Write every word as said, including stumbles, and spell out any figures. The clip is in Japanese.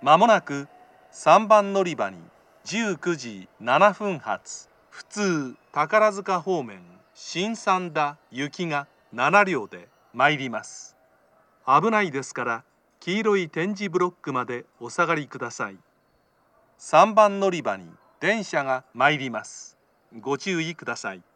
まもなくさんばん乗り場にじゅうくじななふん発普通宝塚方面新三田行きがななりょうで参ります。危ないですから黄色い点字ブロックまでお下がりください。さんばん乗り場に電車が参ります。ご注意ください。